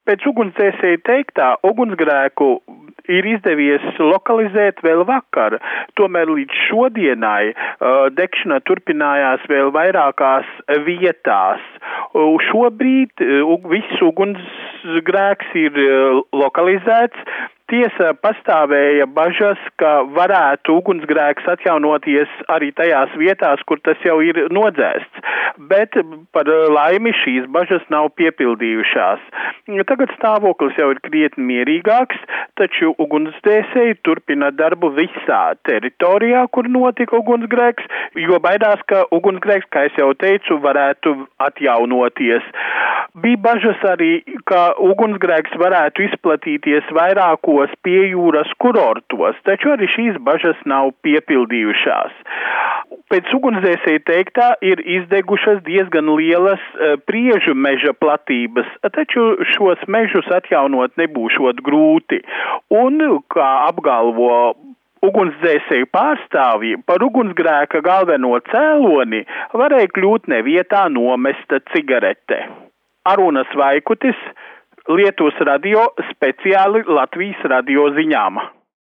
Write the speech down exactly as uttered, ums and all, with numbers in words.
Pēc ugunsdzēsēja teiktā, ugunsgrēku ir izdevies lokalizēt vēl vakar, tomēr līdz šodienai uh, degšana turpinājās vēl vairākās vietās. Uh, šobrīd uh, viss ugunsgrēks ir uh, lokalizēts. Tiesa, pastāvēja bažas, ka varētu ugunsgrēks atjaunoties arī tajās vietās, kur tas jau ir nodzēsts, bet par laimi šīs bažas nav piepildījušās. Tagad stāvoklis jau ir krietni mierīgāks, taču ugunsdzēsēji turpina darbu visā teritorijā, kur notika ugunsgrēks, jo baidās, ka ugunsgrēks, kā es jau teicu, varētu atjaunoties. Bija bažas arī, ka ugunsgrēks varētu izplatīties vairākos pie jūras kurortos, taču arī šīs bažas nav piepildījušās. Pēc ugunsdzēsēja teiktā ir izdegušas diezgan lielas uh, priežu meža platības, taču šos mežus atjaunot nebūšot grūti. Un, kā apgalvo ugunsdzēsēju pārstāvji, par ugunsgrēka galveno cēloni varēja kļūt nevietā nomesta cigarete. Arūnas Vaikutis, Lietuvas radio, speciāli Latvijas radio ziņām.